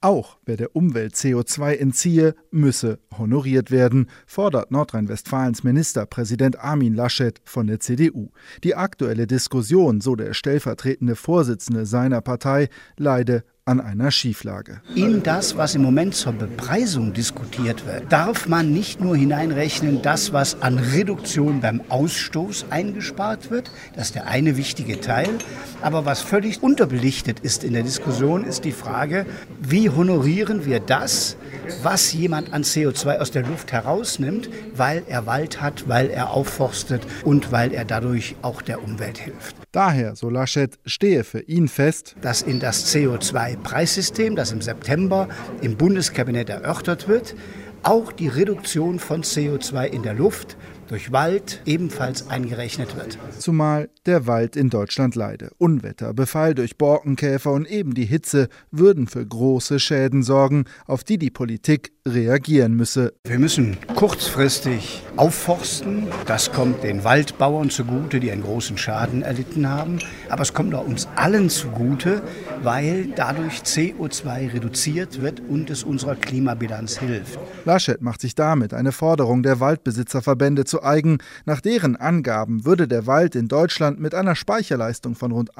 Auch wer der Umwelt CO2 entziehe, müsse honoriert werden, fordert Nordrhein-Westfalens Ministerpräsident Armin Laschet von der CDU. Die aktuelle Diskussion, so der stellvertretende Vorsitzende seiner Partei, leide an einer Schieflage. In das, was im Moment zur Bepreisung diskutiert wird, darf man nicht nur hineinrechnen, das, was an Reduktion beim Ausstoß eingespart wird. Das ist der eine wichtige Teil. Aber was völlig unterbelichtet ist in der Diskussion, ist die Frage, wie honorieren wir das, was jemand an CO2 aus der Luft herausnimmt, weil er Wald hat, weil er aufforstet und weil er dadurch auch der Umwelt hilft. Daher, so Laschet, stehe für ihn fest, dass in das CO2-Preissystem, das im September im Bundeskabinett erörtert wird, auch die Reduktion von CO2 in der Luft durch Wald ebenfalls eingerechnet wird. Zumal der Wald in Deutschland leide. Unwetter, Befall durch Borkenkäfer und eben die Hitze würden für große Schäden sorgen, auf die die Politik reagieren müsse. Wir müssen kurzfristig aufforsten. Das kommt den Waldbauern zugute, die einen großen Schaden erlitten haben. Aber es kommt auch uns allen zugute, weil dadurch CO2 reduziert wird und es unserer Klimabilanz hilft. Laschet macht sich damit eine Forderung der Waldbesitzerverbände zu eigen. Nach deren Angaben würde der Wald in Deutschland mit einer Speicherleistung von rund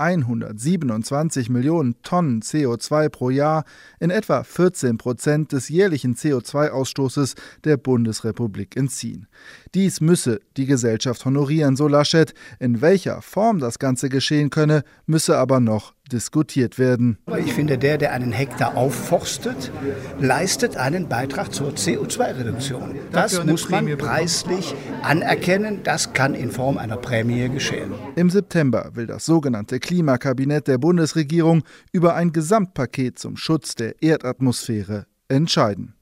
127 Millionen Tonnen CO2 pro Jahr in etwa 14% des jährlichen CO2-Ausstoßes der Bundesrepublik entziehen. Dies müsse die Gesellschaft honorieren, so Laschet. In welcher Form das Ganze geschehen könne, müsse aber noch diskutiert werden. Ich finde, der einen Hektar aufforstet, leistet einen Beitrag zur CO2-Reduktion. Das muss man preislich anerkennen. Das kann in Form einer Prämie geschehen. Im September will das sogenannte Klimakabinett der Bundesregierung über ein Gesamtpaket zum Schutz der Erdatmosphäre entscheiden.